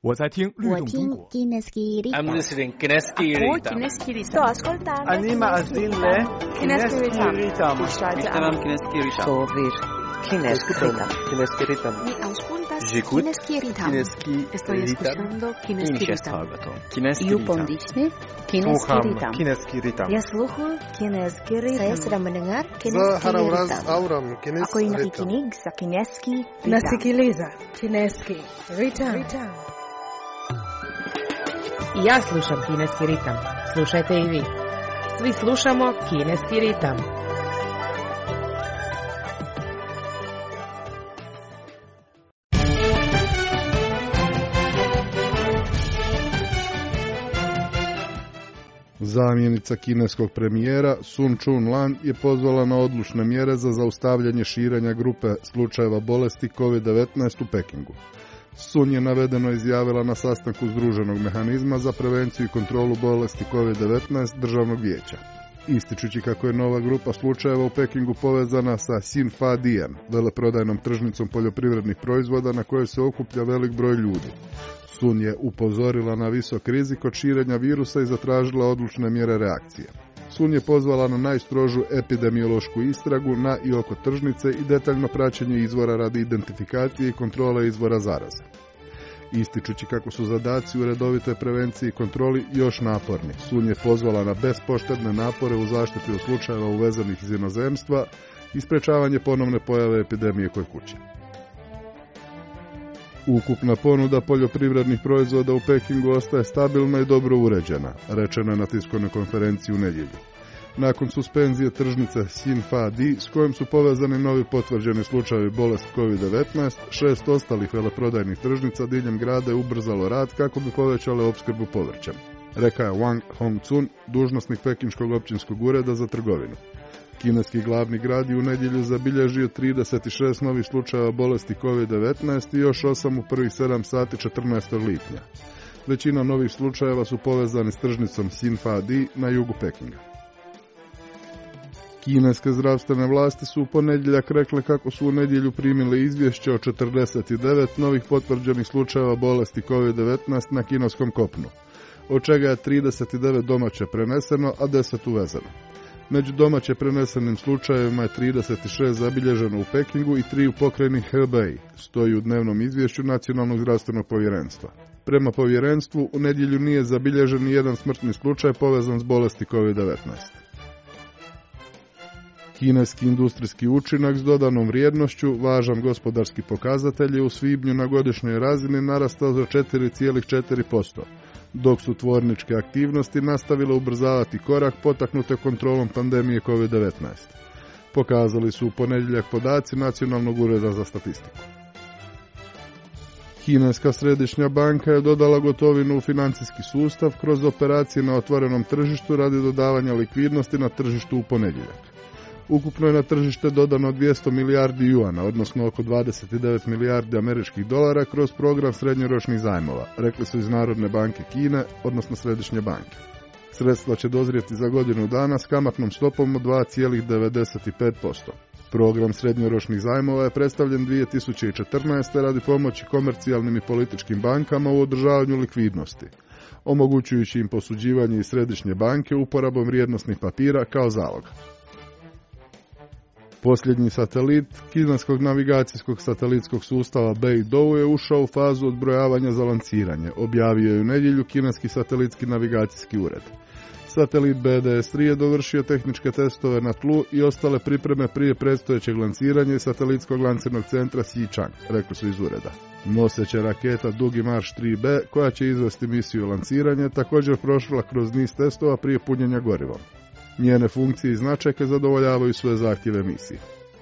我在听律动中国。 I'm listening Kineski Ritam. Sto ascoltando. אני מאזין ל Kineski Ritam. משתמם Kineski Ritam. Sovir Kineski Ritam. Kineski Ritam. Mi auscultas J'écoute Kineski Ritam. Kineski Estoy escuchando Kineski Ritam. Kineski You Ritam. pondisne Kineski Sluham Ritam. Kineski Ritam. Ya sluhu Kineski Ritam. Saya sedang mendengar Za Kineski haravraz Ritam. auram Ako Kineski i Ritam. nakikinig sa Kineski Ritam. Nasikiliza Kineski Ritam. I ja slušam Kineski ritam. Slušajte i vi. Svi slušamo Kineski ritam. Zamjenica kineskog premijera Sun Chun-lan je pozvala na odlučne mjere za zaustavljanje širenja grupe slučajeva bolesti COVID-19 u Pekingu. Sun je navedeno izjavila na sastanku Združenog mehanizma za prevenciju i kontrolu bolesti COVID-19 Državnog vijeća, ističući kako je nova grupa slučajeva u Pekingu povezana sa Xinfa-Dian, veleprodajnom tržnicom poljoprivrednih proizvoda na kojoj se okuplja velik broj ljudi. Sun je upozorila na visok rizik od širenja virusa i zatražila odlučne mjere reakcije. Sun je pozvala na najstrožu epidemiološku istragu na i oko tržnice i detaljno praćenje izvora radi identifikacije i kontrole izvora zaraze. Ističući kako su zadaci u redovitoj prevenciji i kontroli još naporni, Sun je pozvala na bespoštedne napore u zaštiti od slučajeva uvezenih iz inozemstva i sprečavanje ponovne pojave epidemije kod kuće. Ukupna ponuda poljoprivrednih proizvoda u Pekingu ostaje stabilna i dobro uređena, rečeno je na tiskovnoj konferenciji u nedjelju. Nakon suspenzije tržnice Xinfa-Di, s kojom su povezani novi potvrđeni slučajevi bolesti COVID-19, 6 ostalih veleprodajnih tržnica diljem grada je ubrzalo rad kako bi povećale opskrbu povrćem, rekao je Wang Hongcun, dužnosnik Pekinškog općinskog ureda za trgovinu. Kineski glavni grad je u nedjelju zabilježio 36 novih slučajeva bolesti COVID-19 i još 8 u prvih 7 sati 14. lipnja. Većina novih slučajeva su povezani s tržnicom Xinfa-Di na jugu Pekinga. Kineske zdravstvene vlasti su u ponedjeljak rekle kako su u nedjelju primile izvješće o 49 novih potvrđenih slučajeva bolesti COVID-19 na kineskom kopnu, od čega je 39 domaće preneseno, a 10 uvezeno. Među domaće prenesenim slučajevima je 36 zabilježeno u Pekingu i 3 u pokrajini Hebei, stoji u dnevnom izvješću Nacionalnog zdravstvenog povjerenstva. Prema povjerenstvu, u nedjelju nije zabilježen ni jedan smrtni slučaj povezan s bolesti COVID-19. Kineski industrijski učinak s dodanom vrijednošću, važan gospodarski pokazatelj, je u svibnju na godišnjoj razini narastao za 4,4%. dok su tvorničke aktivnosti nastavile ubrzavati korak potaknute kontrolom pandemije COVID-19. Pokazali su u ponedjeljak podaci Nacionalnog ureda za statistiku. Kineska središnja banka je dodala gotovinu u financijski sustav kroz operacije na otvorenom tržištu radi dodavanja likvidnosti na tržištu u ponedjeljak. Ukupno je na tržište dodano 200 milijardi juana, odnosno oko 29 milijardi američkih dolara kroz program srednjoročnih zajmova, rekli su iz Narodne banke Kine, odnosno Središnje banke. Sredstva će dozrijeti za godinu dana s kamatnom stopom od 2,95%. Program srednjoročnih zajmova je predstavljen 2014. radi pomoći komercijalnim i političkim bankama u održavanju likvidnosti, omogućujući im posuđivanje iz Središnje banke uporabom vrijednosnih papira kao zaloga. Posljednji satelit kineskog navigacijskog satelitskog sustava Beidou je ušao u fazu odbrojavanja za lanciranje, objavio je u nedjelju kineski satelitski navigacijski ured. Satelit BDS-3 je dovršio tehničke testove na tlu i ostale pripreme prije predstojećeg lanciranja iz satelitskog lancirnog centra Xichang, rekli su iz ureda. Noseća raketa Dugi Marš 3B, koja će izvesti misiju lanciranja, također prošla kroz niz testova prije punjenja gorivom. Njene funkcije i značajke zadovoljavaju sve zahtjeve misije.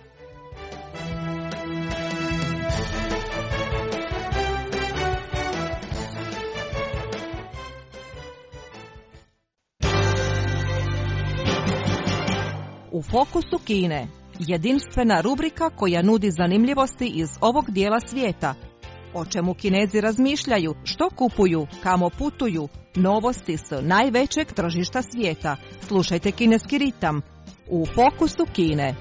U fokusu Kine, jedinstvena rubrika koja nudi zanimljivosti iz ovog dijela svijeta. O čemu Kinezi razmišljaju, što kupuju, kamo putuju, novosti s najvećeg tržišta svijeta. Slušajte Kineski ritam u fokusu Kine.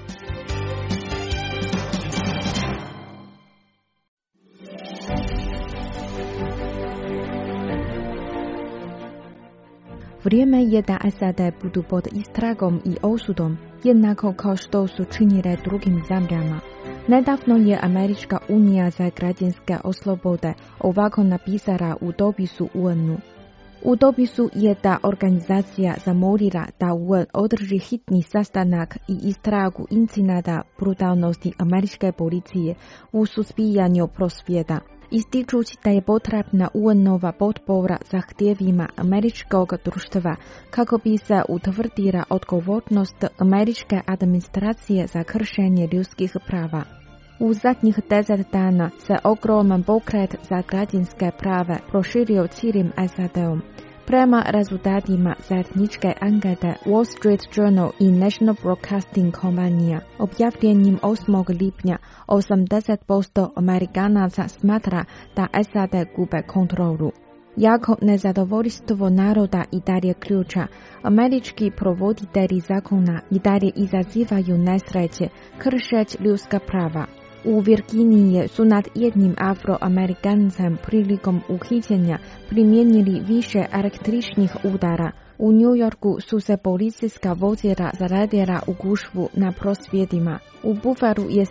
Vrijeme je da SAD budu pod istragom i osudom, jednako kao što su činile drugim zemljama. Nedavno je Američka unija za građanske oslobode ovako napisala u dopisu UN-u. U dopisu je ta organizacija zamolila da UN održi hitni sastanak i istragu incidenta brutalnosti američke policije u suzbijanju prosvjeda, ističući da je potrebna UN-ova potpora zahtjevima američkog društva kako bi se utvrdila odgovornost američke administracije za kršenje ljudskih prava. U zadnjih 10 dana se ogroman pokret za građanske prave proširio cijelim SAD-om. Prema rezultatima zajedničke ankete Wall Street Journal i National Broadcasting kompanija objavljenim 8. lipnja 80% Amerikanaca smatra da SAD gube kontrolu. Jako nezadovoljstvo naroda i dalje ključa. Američki provoditelji zakona i dalje izazivaju nesreće, kršeć ljudska prava. U Virginiji su nad jednim Afroamerikancem prilikom uhićenja primijenili više električnih udara. U New Yorku su se policijska vozila zaradila u gužvu na prosvjedima. U Buffalu je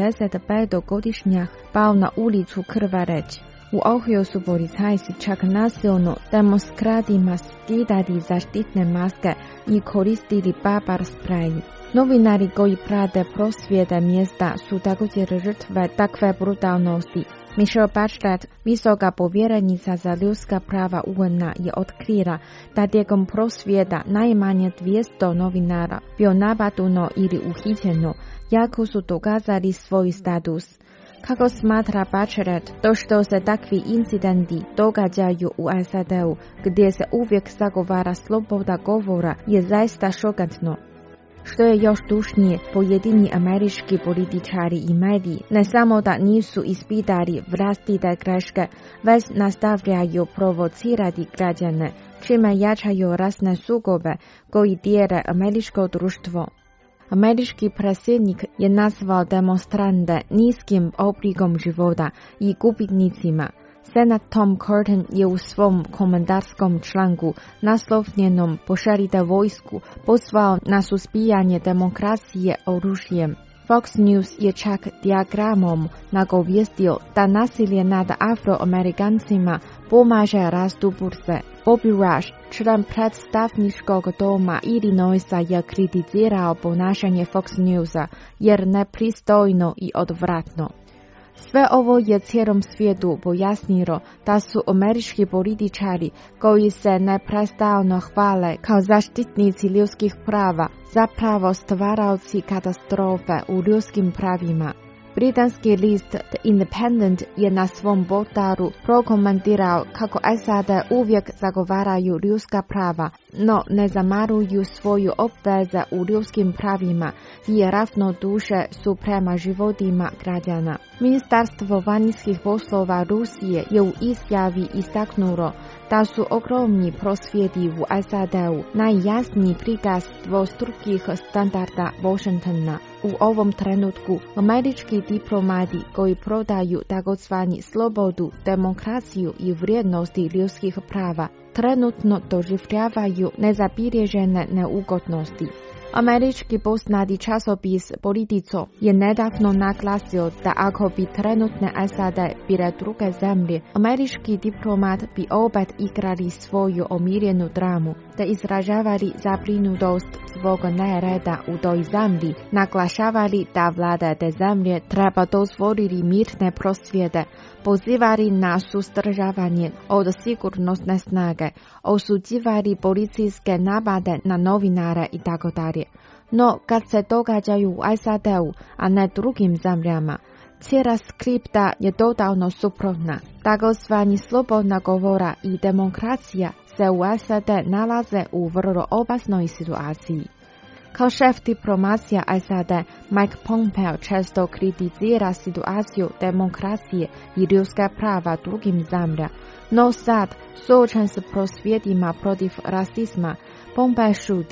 75-godišnjak pao na ulicu krvareć. U Ohio su policajci čak nasilno demonstrantima skidali zaštitne maske i koristili pepper spray. Novinari koji prate prosvjede mjesta su također žrtve takve brutalnosti. Michelle Bachelet, visoka povjerenica za ljudska prava UN-a, je otkrila da tijekom prosvjeda najmanje 200 novinara bio napadnuto ili uhićeno, jako su dokazali svoj status. Kako smatra Bachelet, to što se takvi incidenti događaju u SAD-u, gdje se uvijek zagovara sloboda govora, je zaista šokantno. Što je još tužnije, pojedini američki političari i mediji ne samo da nisu ispitali vlastite greške, već nastavljaju provocirati građane, čime jačaju rasne sukobe koji dijele američko društvo. Američki predsjednik je nazvao demonstrante niskim oblikom života i gubitnicima. Senat Tom Cotton je u svom komentarskom članku naslovljenom "Pošaljite vojsku" pozvao na suzbijanje demokracije oružjem. Fox News je čak dijagramom nagovijestio da nasilje nad Afroamerikancima pomaže rastu burze. Bobby Rush, član predstavničkog doma Illinoisa, je kritizirao ponašanje Fox Newsa jer nepristojno i odvratno. Sve ovo je cijelom svijetu pojasnilo da su američki političari koji se neprestano hvale kao zaštitnici ljudskih prava zapravo stvaraoci katastrofe u ljudskim pravima. Britanski list The Independent je na svom portalu prokomentirao kako SAD uvijek zagovaraju ljudska prava, no ne zamaruju svoju obveze u ljudskim pravima i ravnodušne su prema životima građana. Ministarstvo vanjskih poslova Rusije je u izjavi istaknulo da su ogromni prosvjedi u SAD-u najjasniji prikaz dvostrukih standarda Washingtona. U ovom trenutku američki diplomati koji prodaju takozvani slobodu, demokraciju i vrijednosti ljudskih prava trenutno doživljavaju nezabilježene neugodnosti. Američki poznati časopis Politico je nedavno naglasio da ako bi trenutne SAD bile druge zemlje, američki diplomat bi opet igrali svoju omiljenu dramu, te izražavali zabrinutost svog nereda u toj zemlji, naglašavali da vlada te zemlje treba dozvoliti mirne prosvjede, pozivali na suzdržavanje od sigurnosne snage, osuđivali policijske napade na novinare itd. No, kad se događaju u SAD-u, a ne drugim zemljama, cijela skripta je totalno suprotna. Takozvani slobodna govora i demokracija se u SAD nalaze u vrlo opasnoj situaciji. Kao šef diplomacija SAD, Mike Pompeo često kritizira situaciju demokracije i ljudska prava drugim zemlja, no sad, suočen s prosvjedima protiv rasizma, Pompeo šuti.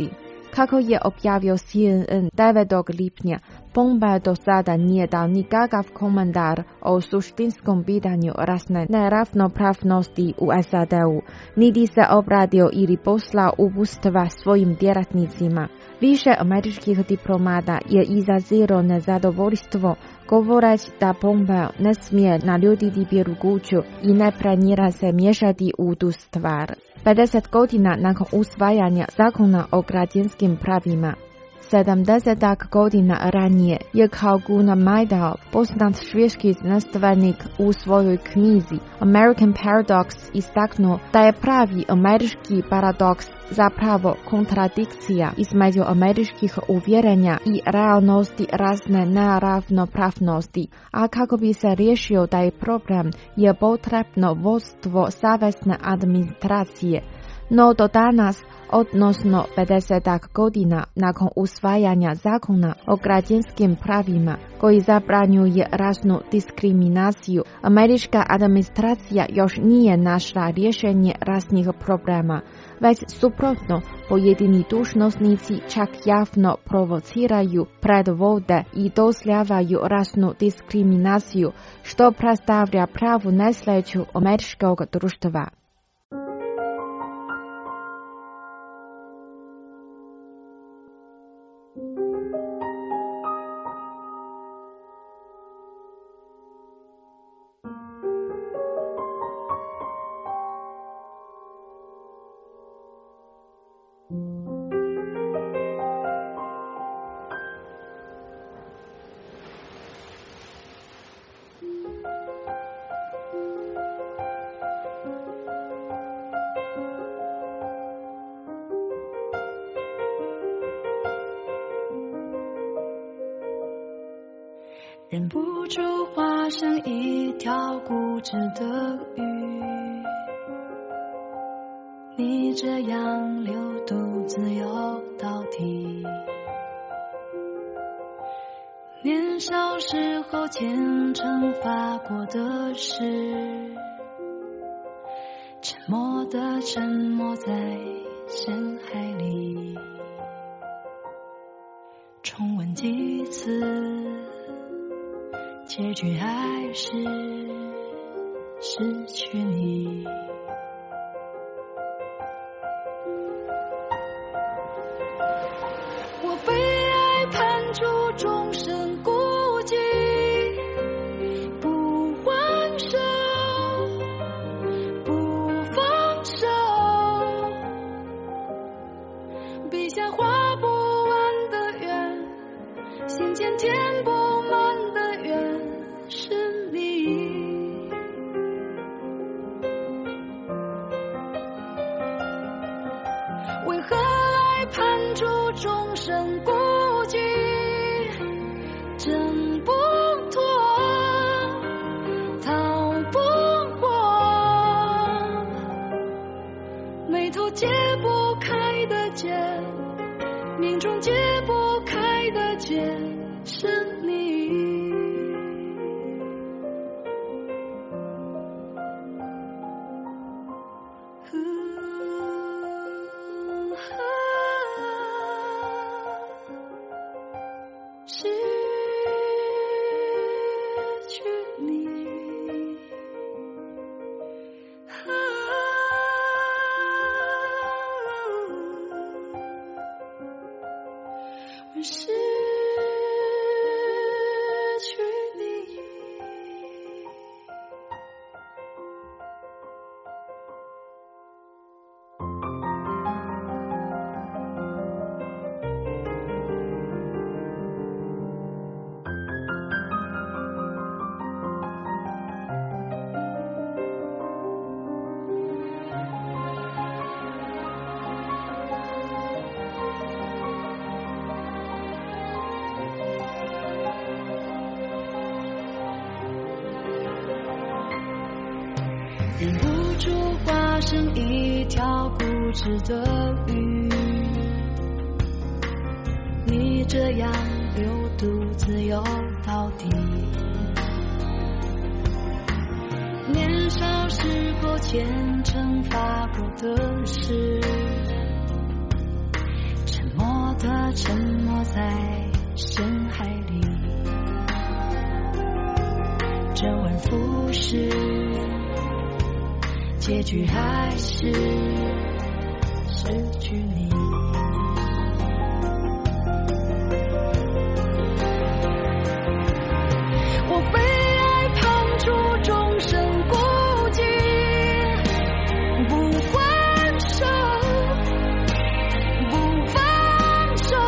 Kako je objavio CNN 9. lipnja, bomba do sada nije dao nikakav komentar o suštinskom pitanju rasne neravnopravnosti u SAD-u, niti se obradio ili poslao uputstva svojim djelatnicima. Više američkih diplomata je izazirao nezadovoljstvo, govoreći da bomba ne smije naljutiti Bjeloruću i ne planira se miješati u tu stvar. 50 godina nakon usvajanja zakona o građanskim pravima, 70 godina ranije je kao Gunnar Myrdal, poznat švedski znanstvenik, u svojoj knjizi American Paradox istaknuo da je pravi američki paradoks zapravo kontradikcija između američkih uvjerenja i realnosti razne neravnopravnosti, a kako bi se riješio taj problem je potrebno vodstvo savezne administracije. No do danas, odnosno 50 godina nakon usvajanja zakona o građanskim pravima koji zabranjuje rasnu diskriminaciju, američka administracija još nije našla rješenje rasnih problema, već suprotno, pojedini dužnosnici čak javno provociraju, predvode i dozvoljavaju rasnu diskriminaciju, što predstavlja pravu nesreću američkog društva. 忍不住化身一条固执的鱼，你这样流独自游到底。年少时候虔诚发过的誓，沉默地沉没在深海里，重温几次，结局还是失去你。我被爱判处终身孤寂，不还手，不放手，笔下画不完的圆，心间填不满的圆，是你。为何爱判处终身孤寂，挣不脱，逃不过，眉头解不开的结，命中解不开的结，是你。失去你，失去你。忍不住化身一条固执的鱼，你这样流独自游到底。年少时候虔诚发过的誓，沉默的沉没在深海里，周而复始，结局还是失去你。我非爱碰触众生孤寂，不还手，不放手，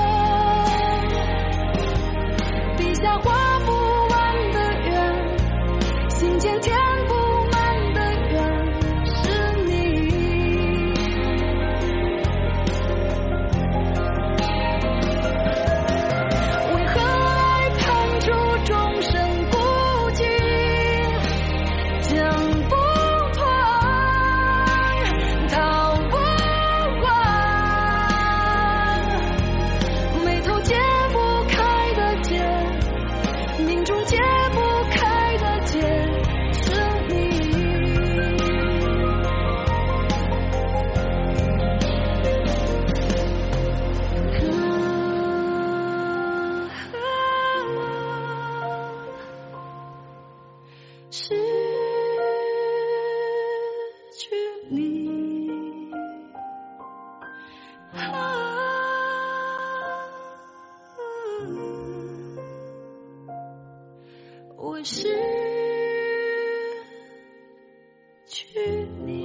笔下画不完的圆，心间填不满的缘，是你。为何爱碰触众生孤寂，讲不破，逃不完，眉头解不开的结，命中解不开的结，是你。失去你，我失去你。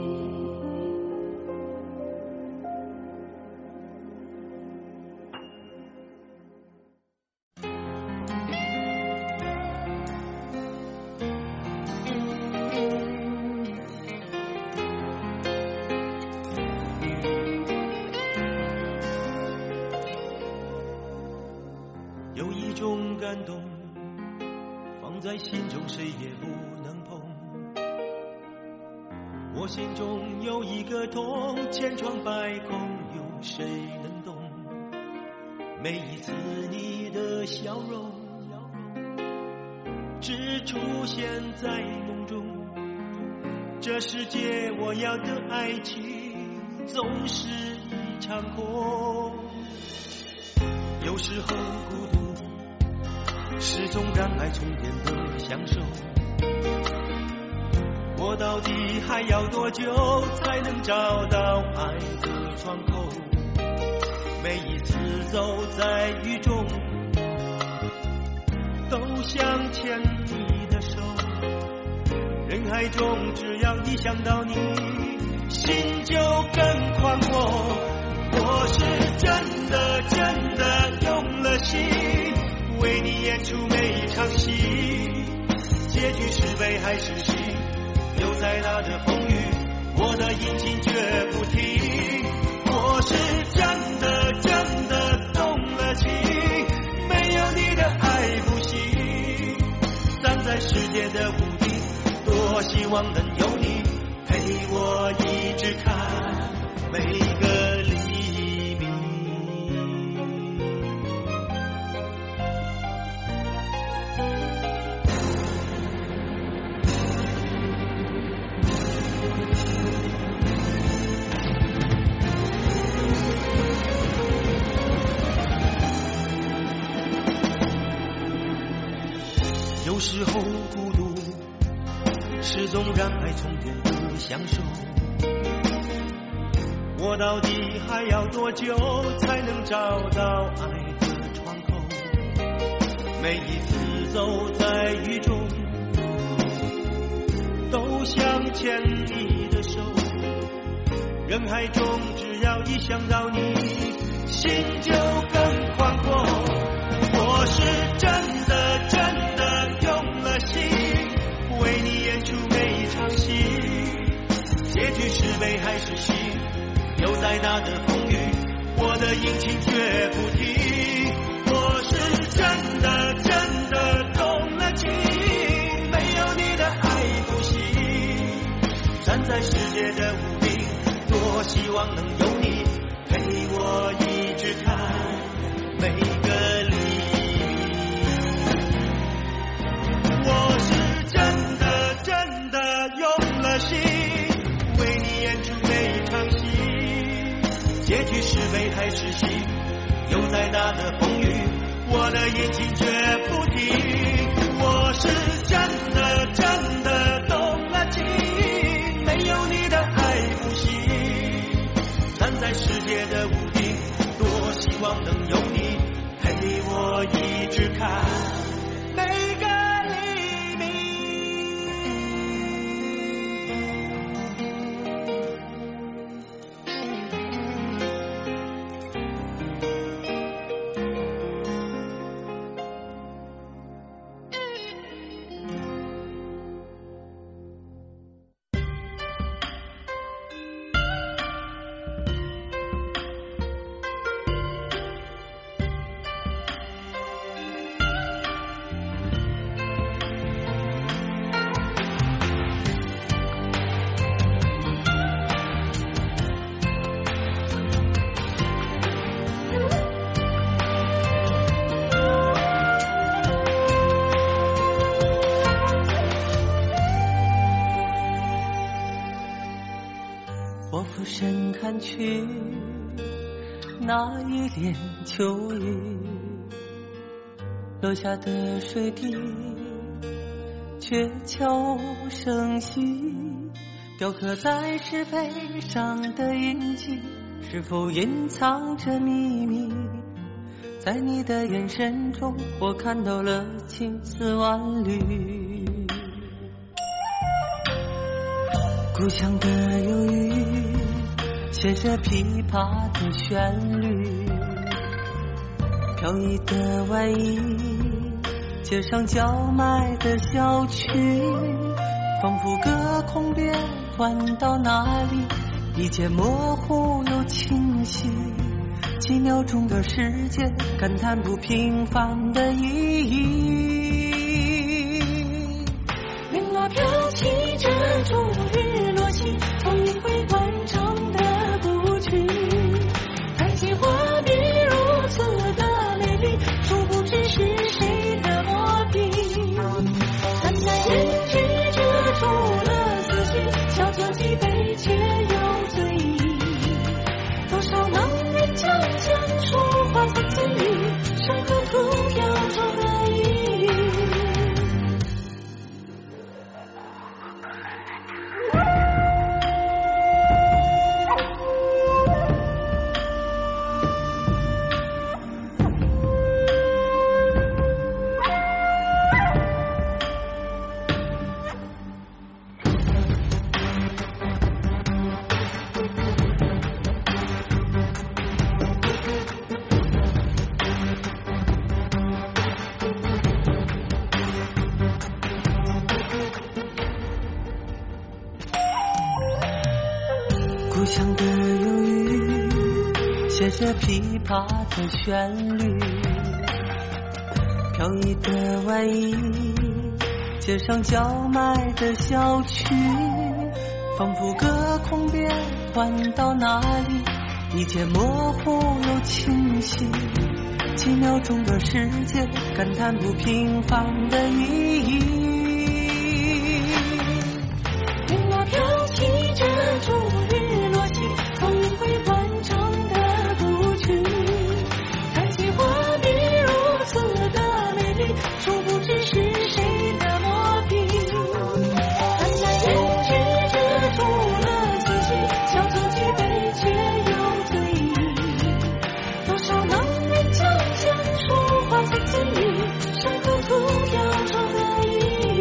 有一种感动放在心中谁也不能碰，我心中有一个痛，千疮百孔有谁能懂？每一次你的笑容只出现在梦中，这世界我要的爱情总是一场空。有时候孤独是种让爱充电的享受，我到底还要多久才能找到爱的窗口？每一次走在雨中都想牵你的手，人海中只要一想到你，心就更宽阔。我是真的真的用了心，为你演出每一场戏，结局是悲还是喜，有再大的风雨，我的引擎绝不停。我是真的真的动了情，没有你的爱不行。站在世界的屋顶，多希望能有你陪我一直看每个黎明。有时候孤独是种让爱充电的享受，我到底还要多久才能找到爱的窗口？每一次走在雨中都想牵你的手，人海中只要一想到你，心就更宽阔。我是真的真的用了心，为你演出每一场戏，结局是悲还是喜，有再大的风雨，我的引擎绝不停。我是真的真的动了情，没有你的爱不行。站在世界的屋顶，多希望能有你陪我一直看每个黎明。我是真的真的用了心，为你演出每一场戏，结局是悲还是喜， 有再大的风雨，我的眼睛绝不停。我是真的真的动了情，没有你的爱不行。站在世界的屋顶，多希望能有你陪我一直看每个黎明。 我俯身看去，那一帘秋雨，落下的水滴却悄无声息，雕刻在石碑上的印记，是否隐藏着秘密？在你的眼神中，我看到了千丝万缕。故乡的忧郁，写着琵琶的旋律，飘逸的外衣，街上叫卖的小曲，仿佛隔空变换到哪里，一切模糊又清晰。几秒钟的时间，感叹不平凡的意义。云儿飘起遮住日落西，从一回惯常的故去。开起画笔如此的美丽，殊不知是谁的墨笔。淡淡胭脂遮住了思绪，小酒几杯却有醉意。多少男人将将说话在嘴里，伤口涂掉错的意义。故乡的忧郁，写着琵琶的旋律，飘逸的外衣，街上叫卖的小曲，仿佛隔空变换到哪里，一切模糊又清晰。几秒钟的时间，感叹不平凡的意义。云儿飘起遮住日落西，从一回惯常的故去。开起画笔如此的美丽，殊不知是谁的墨笔。淡淡胭脂遮住了思绪，小酒几杯却有醉意。多少男人将说话在嘴里，伤口涂掉错的意义。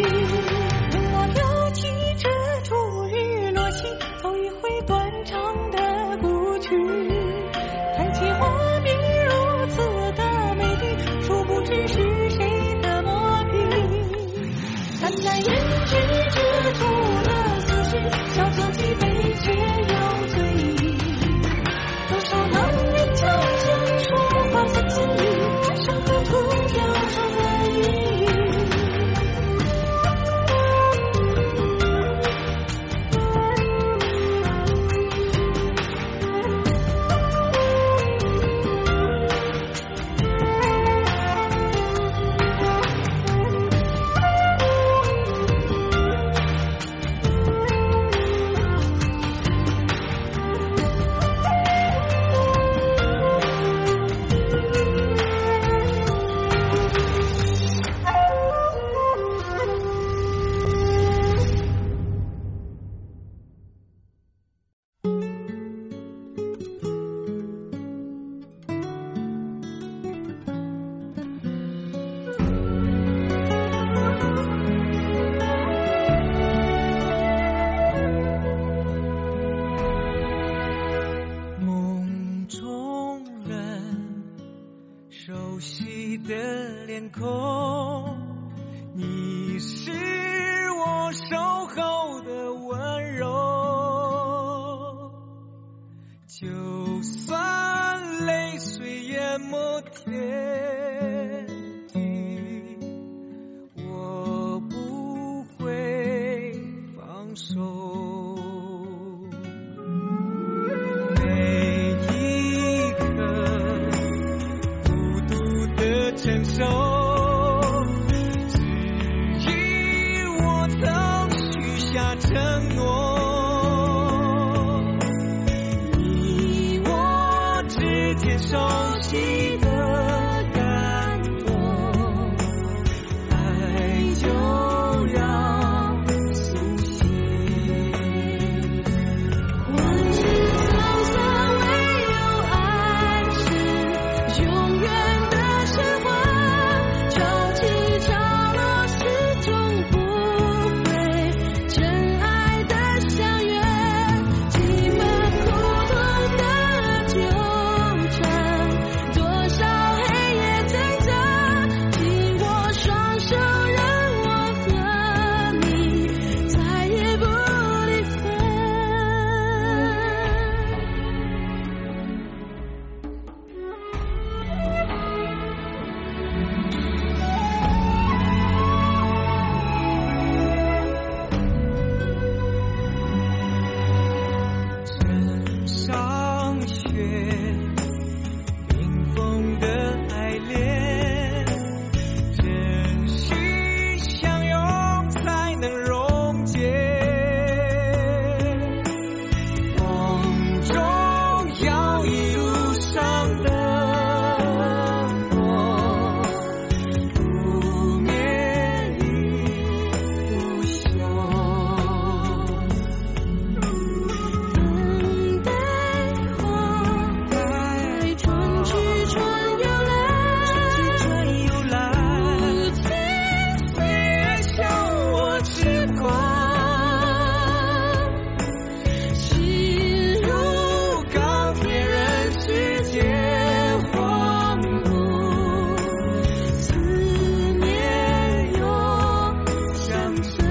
天空，你是我守候的温柔，就算泪水淹没天地，我不会放手。每一刻孤独的承受，只因我曾许下承诺。你我之间熟悉的感动，爱就要苏醒。 万事沧桑，唯有爱是永远的神话。潮起潮落，始终不会真爱的相约。寂寞苦痛的纠缠，多少黑夜挣扎，紧握双手，让我和你再也不离分。 枕上雪，冰封的爱恋，真心相拥才能溶解。风中摇曳路上的火，不灭亦不休。 等待花开，春去春又来，不停岁月向我痴狂， 心如钢铁人世界荒芜，思念又相随。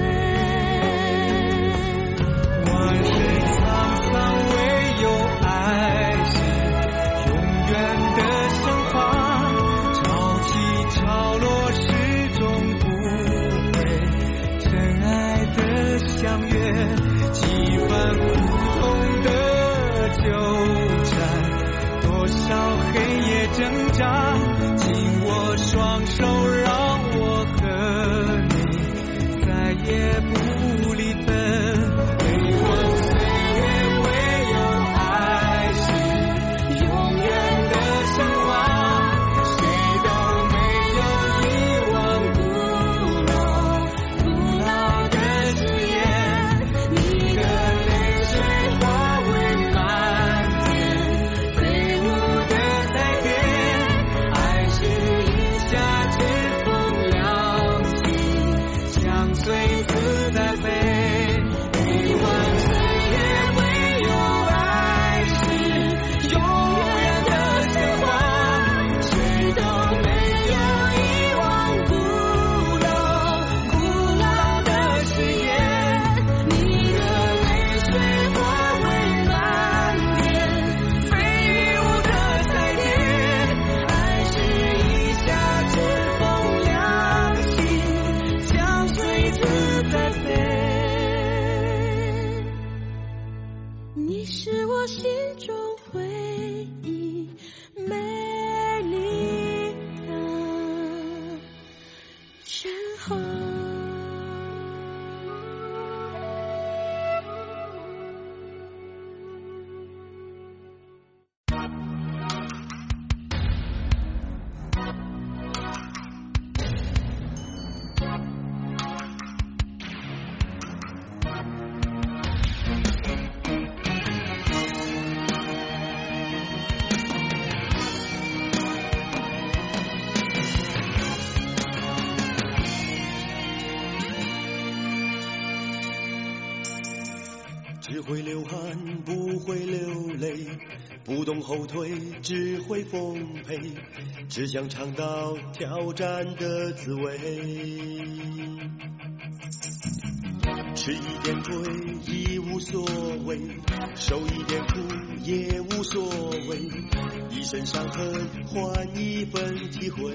万水沧桑，唯有爱是永远的神话。潮起潮落，始终不会真爱的相约。几番苦痛的纠缠，多少黑夜挣扎，紧握双手，让我和你再也不离分。悲欢岁月，唯有爱是永远的神话。谁都没有遗忘古老的誓言。你的泪水化为漫天飞舞的彩蝶，爱是一夏之风凉气，相随自在飞。悲欢岁月，唯有爱是永远的神话。谁都没有遗忘古老的誓言。你的泪水化为漫天飞舞的彩蝶，爱是一夏之风凉气，相随自在飞。 你是我心中唯一美丽的神话。 流汗，不会流泪，不懂后退，只会奉陪，只想尝到挑战的滋味。吃一点亏已无所谓，受一点苦也无所谓，一身伤痕换一份体会。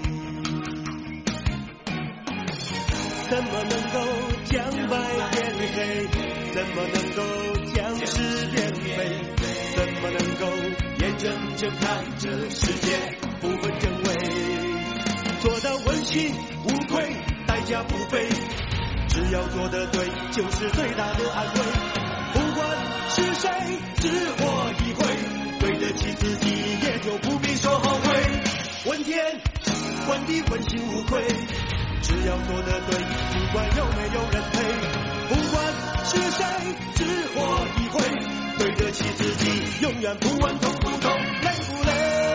怎么能够将白变黑？怎么能够将是变美？怎么能够眼睁睁看着世界不分真伪？做到问心无愧，代价不菲，只要做得对，就是最大的安慰。不管是谁，只活一回，对得起自己，也就不必说后悔。问天问地，问心无愧，只要做得对，不管有没有人陪。不管是谁，只活一回，对得起自己，永远不问痛不痛，累不累。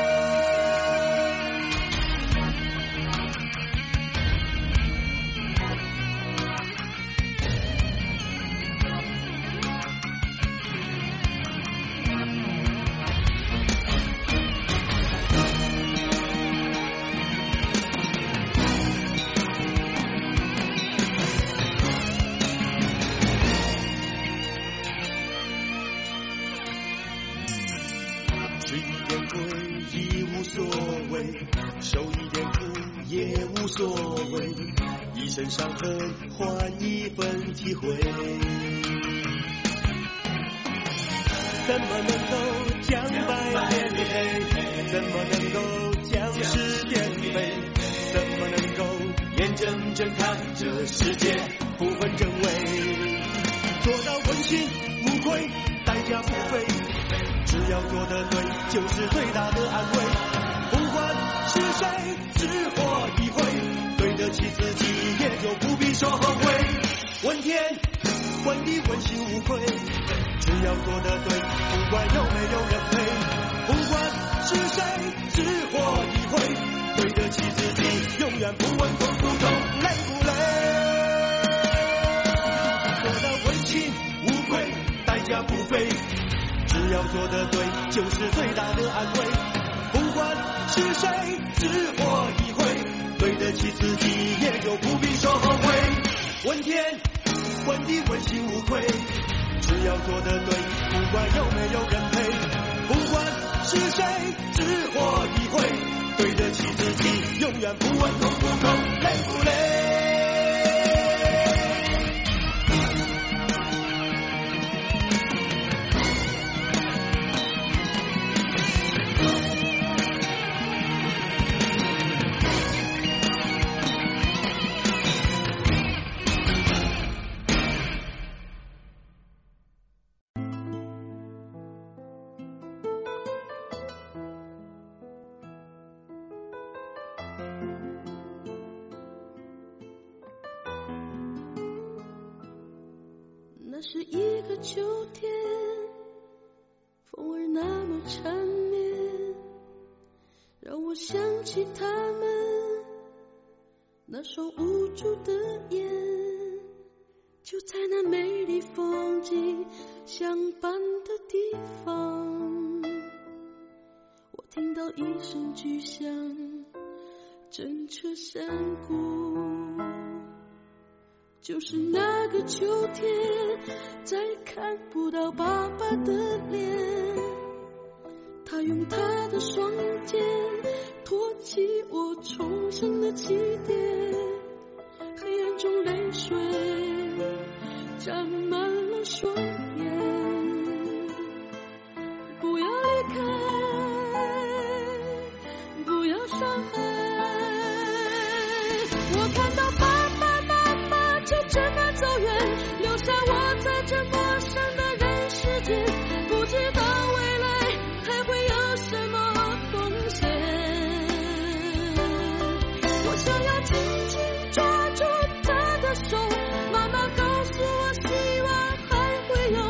一身伤痕换一份体会，怎么能够将白变黑？怎么能够将是变美？怎么能够眼睁睁看着世界不分真伪？做到问心无愧，代价不菲，只要做得对，就是最大的安慰。不管是谁，只活一回，对得起自己，也就不必说后悔。问天问地，问心无愧，只要做得对，不管有没有人陪。不管是谁，只活一回，对得起自己，永远不问痛不痛，累不累。做到问心无愧，代价不菲，只要做得对，就是最大的安慰。不管是谁，只活一回，对得起自己，也就不必说后悔。问天问地，问心无愧，只要做得对，不管有没有人陪。不管是谁，只活一回，对得起自己，永远不问痛不痛，累不累。 那是一个秋天，风儿那么缠绵，让我想起他们那双无助的眼，就在那美丽风景相伴的地方，我听到一声巨响，震彻山谷。就是那个秋天，再看不到爸爸的脸，他用他的双肩托起我重生的起点，黑暗中泪水沾满了双眼。不要离开，不要伤害，我看到爸爸就这么走远，留下我在这陌生的人世间，不知道未来还会有什么风险。我想要紧紧抓住他的手，妈妈告诉我希望还会有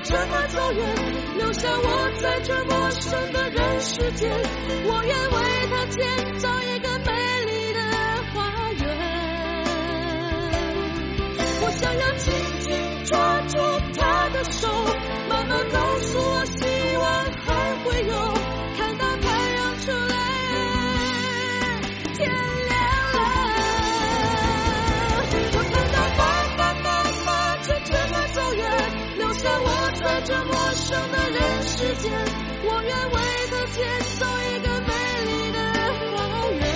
这么走远，留下我在这陌生的人世间，我愿为他建造一个美丽的花园。我想要紧紧抓住他的手，慢慢告诉我希望还会有，看到太阳出来，天亮了。我看到妈就这么走远，留下我在这陌生的人世间，我愿为他建造一个美丽的花园。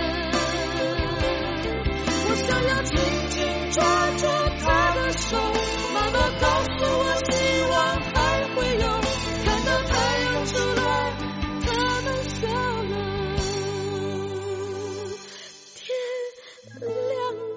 我想要紧紧抓住他的手，慢慢告诉我希望还会有，看到太阳出来，他们笑了，天亮了。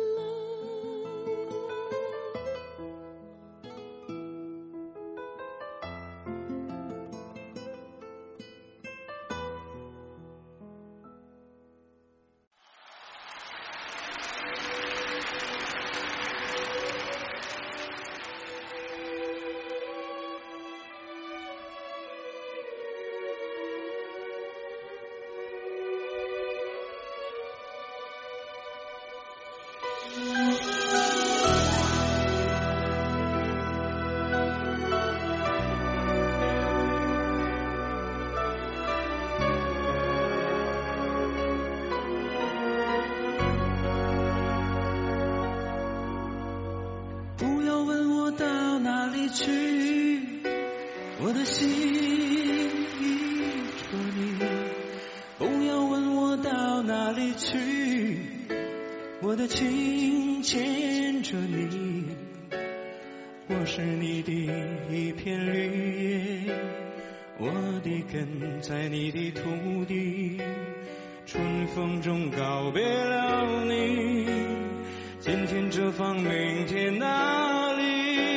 不要问我到哪里去，我的心依着你。不要问我到哪里去，我的情牵着你。我是你的一片绿叶，我的根在你的土地。春风中告别了你，今天这方，明天那里？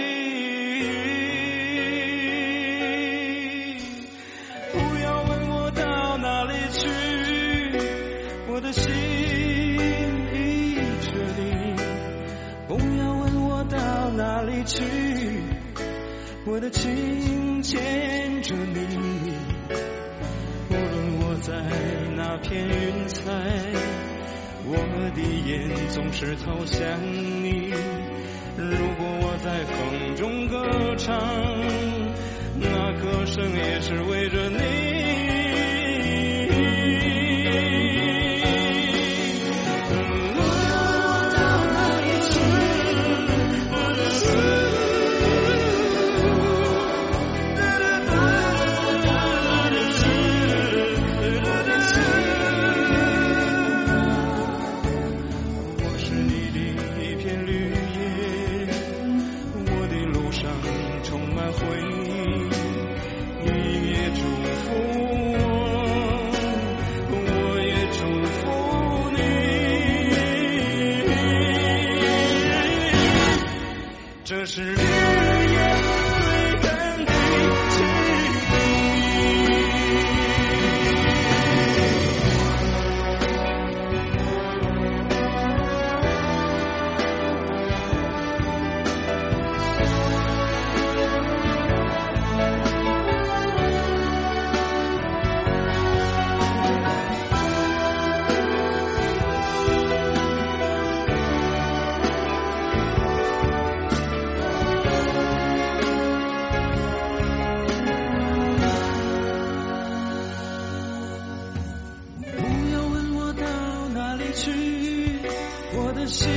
不要问我到哪里去，我的心依着你。不要问我到哪里去，我的情牵着你。无论我在那片云彩，我的眼总是投向你。如果我在风中歌唱，那歌声也是为着你。这是绿叶最根的情心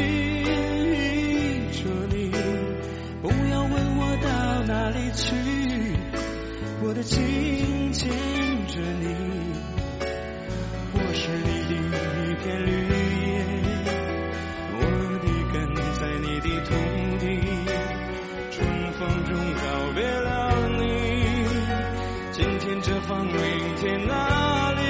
依着你，不要问我到哪里去，我的情牵着你。我是你的一片绿叶，我的根在你的土地。春风中告别了你，今天这方，明天那里？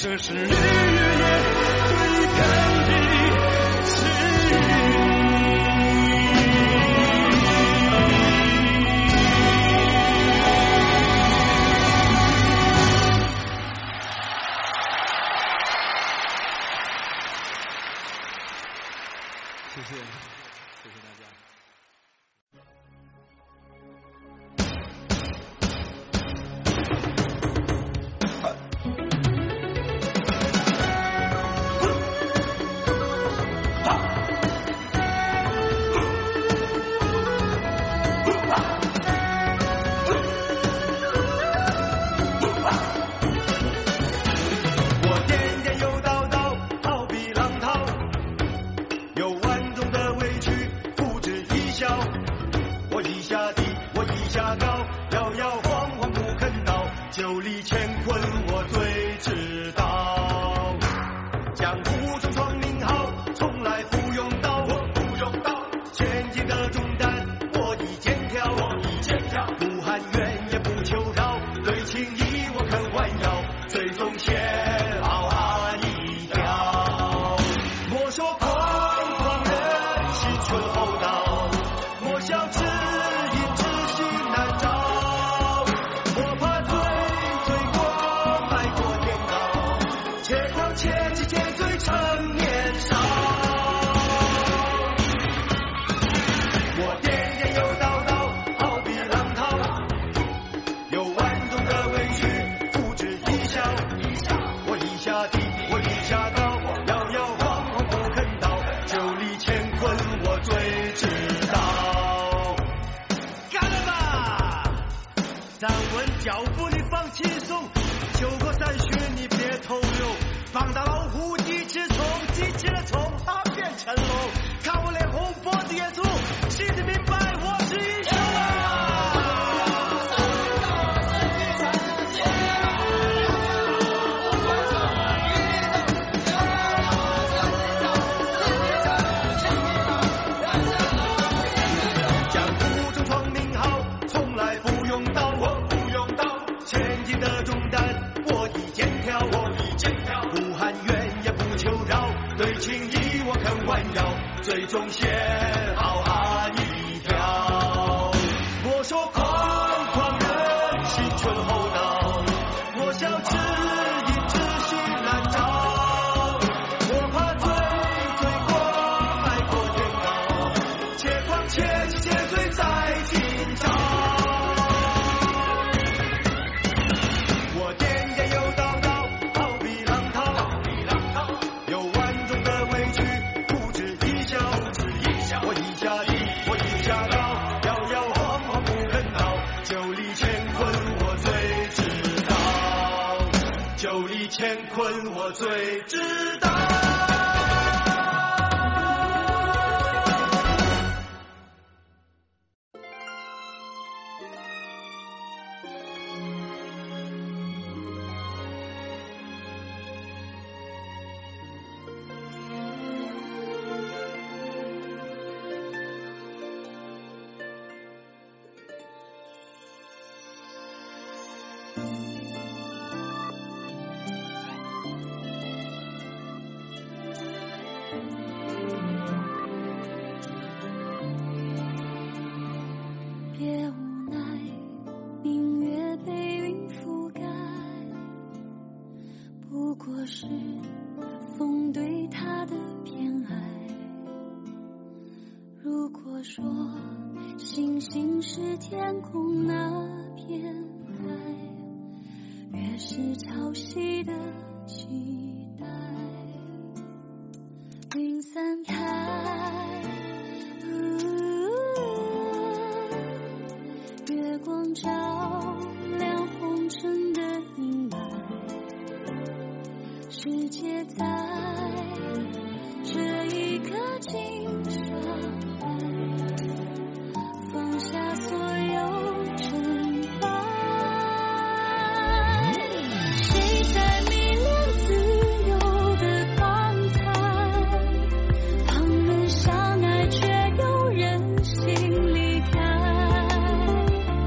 这是日夜对抗的誓言。谢谢，谢谢大家。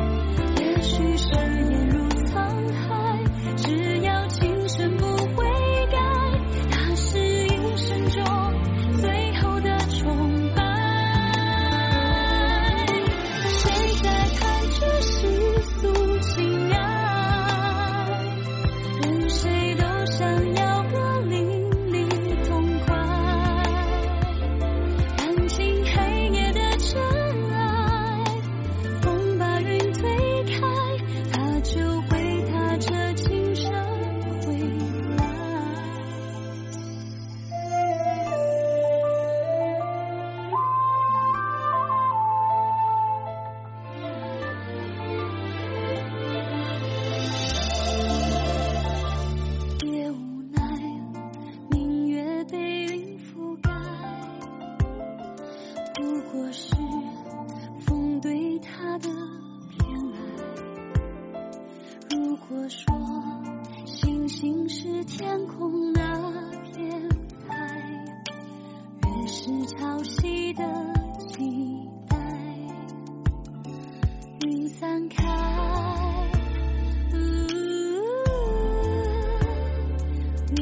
许誓言如沧海，只要情深不会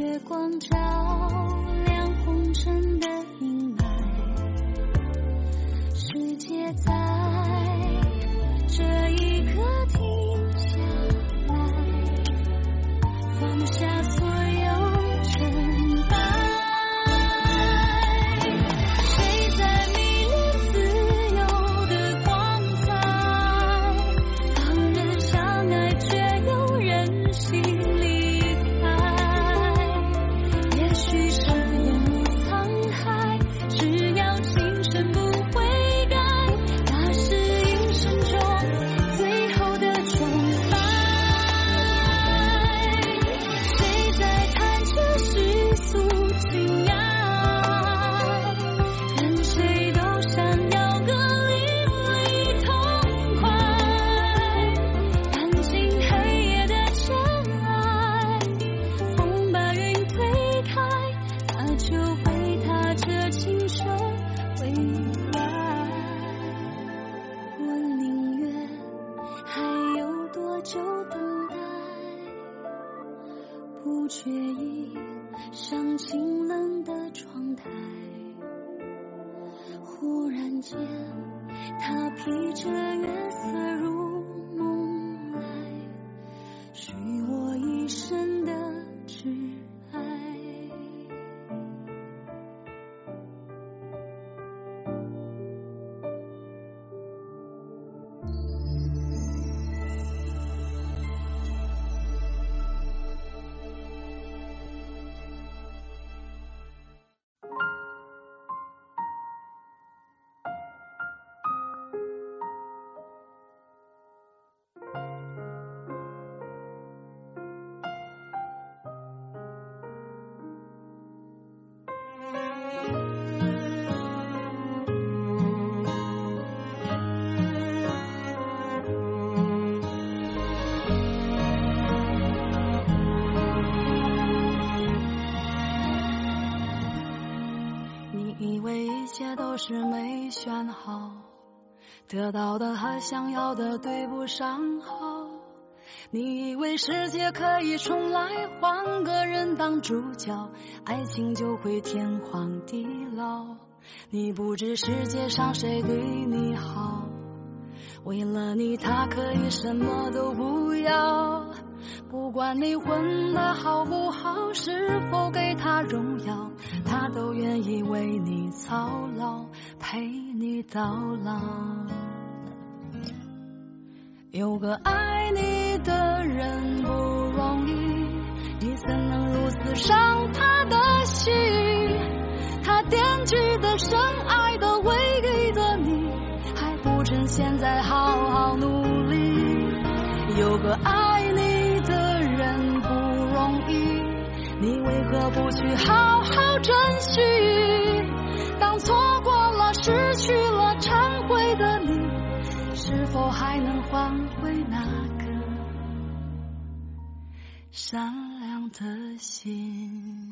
月光照亮红尘的阴霾，世界在这一刻停下来，放下所有尘埃。谁在迷恋自由的光彩？旁人相爱却有人心离开。也许是有沧海，只要情深不悔改，那是一生中最后的崇拜。谁在看着世俗情爱？任谁都想要个淋漓痛快，看尽黑夜的尘埃，风把云推开，他就会踏着青春未来。我宁愿还有多久等待，不觉意上清冷的窗台。忽然间，他披着月色入梦来，许我一生的挚爱。 你以为一切都是没选好，得到的和想要的对不上号。你以为世界可以重来，换个人当主角，爱情就会天荒地老。你不知世界上谁对你好，为了你他可以什么都不要。不管你混得好不好，是否给他荣耀，他都愿意为你操劳，陪你到老。有个爱你的人不容易，你怎能如此伤他的心？他惦记的深爱的唯一的你，还不趁现在好好努力。有个爱你的人不容易，你为何不去好好珍惜？当错过了失去了忏悔的你，是否还能换回那个善良的心？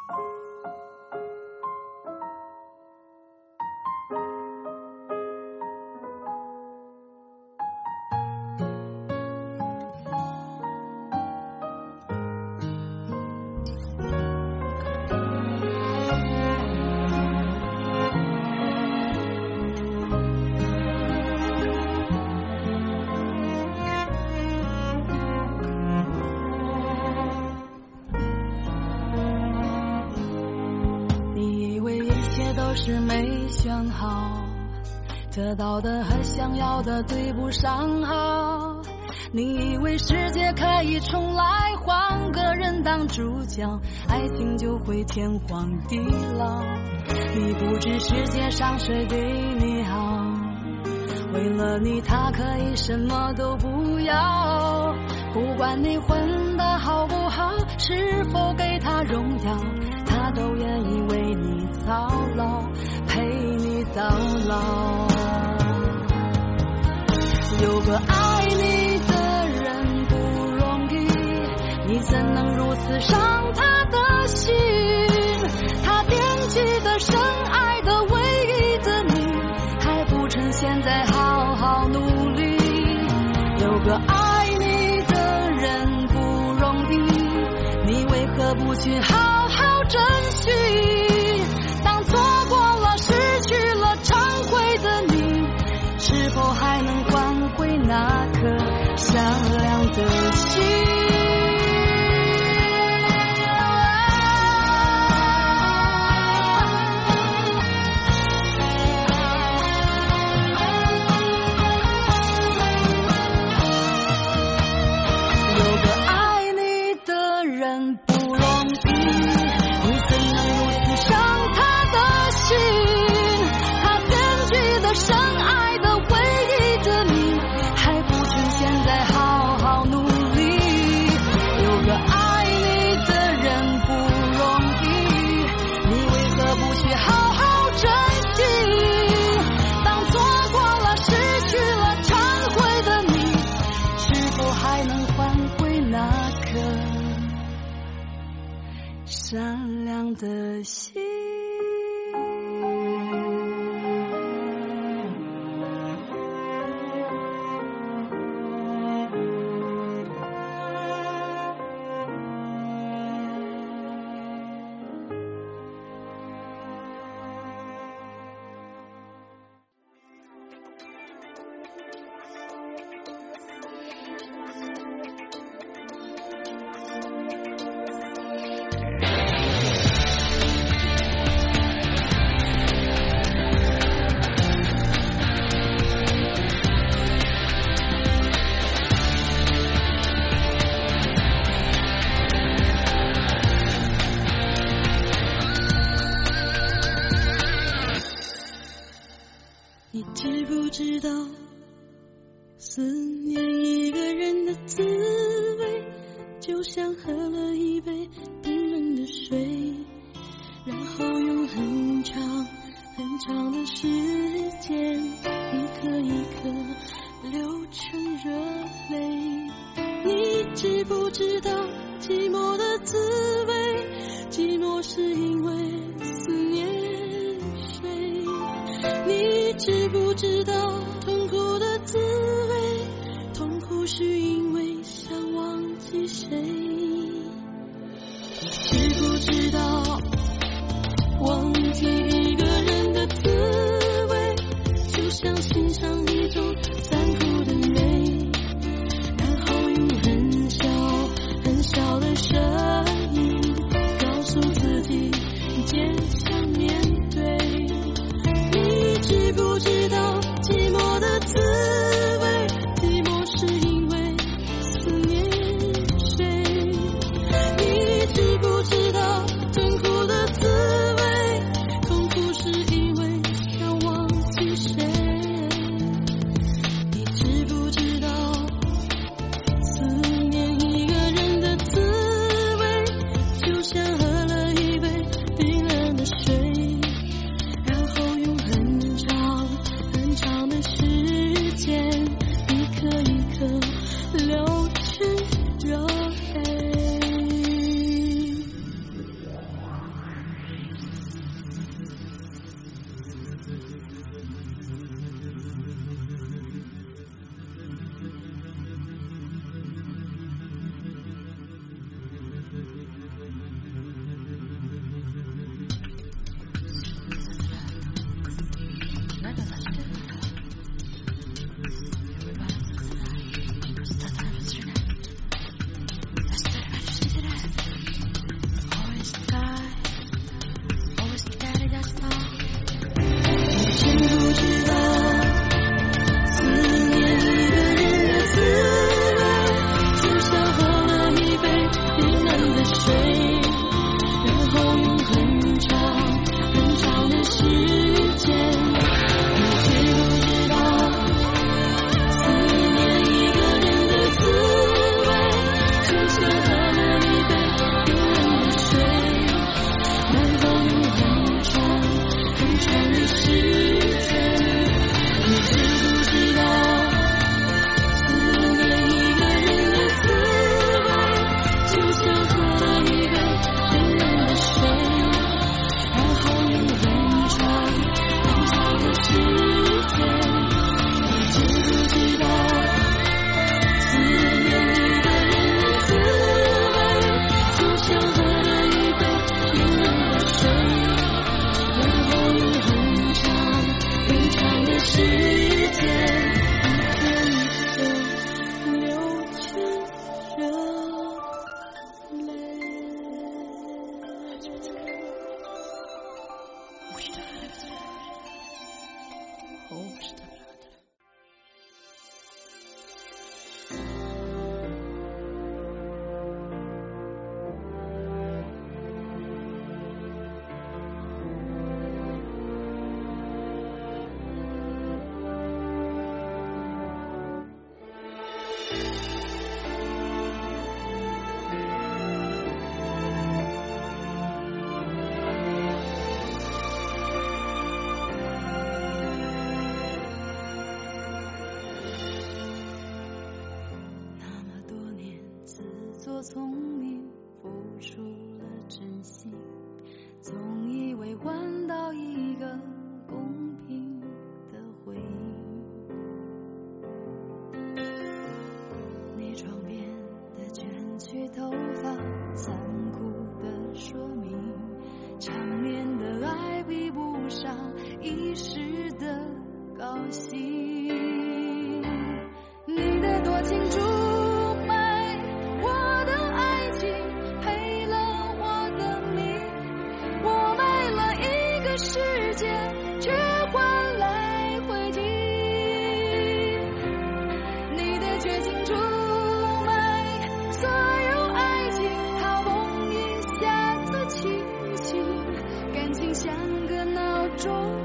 是没选好，得到的和想要的对不上号。你以为世界可以重来，换个人当主角，爱情就会天荒地老。你不知世界上谁对你好，为了你他可以什么都不要。不管你混得好不好，是否给他荣耀，他都愿意为你操劳，陪你到老。有个爱你的人不容易，你怎能如此伤他的心？他惦记的深爱的唯一的你，还不趁现在好好努力。有个爱你的人不容易，你为何不不去好好珍惜？当错过了失去了忏悔的你，是否还能换回那颗善良的心？善良的心。 你知不知道，思念一个人的滋味，就像喝了一杯冰冷的水，然后用很长很长的时间，一颗一颗流成热泪。你知不知道寂寞的滋味？寂寞是因为思念谁？你知不知道痛苦的滋味？痛苦是因为想忘记谁？你知不知道忘记一个人的滋味，就像欣赏一种残酷的美，然后用很小很小的声音告诉自己坚强面对。你知不知道寂寞的滋味？寂寞是因为思念谁？你知不知道痛苦的滋味？痛苦是因为想忘记谁？你知不知道思念一个人的滋味，就像喝了一杯冰冷的水， 聪明付出了真心，总以为换到一个公平的回应。你床边的卷曲头发，残酷的说明，场面的爱比不上一时的高兴。你的多情注却换来回击，你的绝情出卖所有爱情，好容易下次清醒，感情像个闹钟。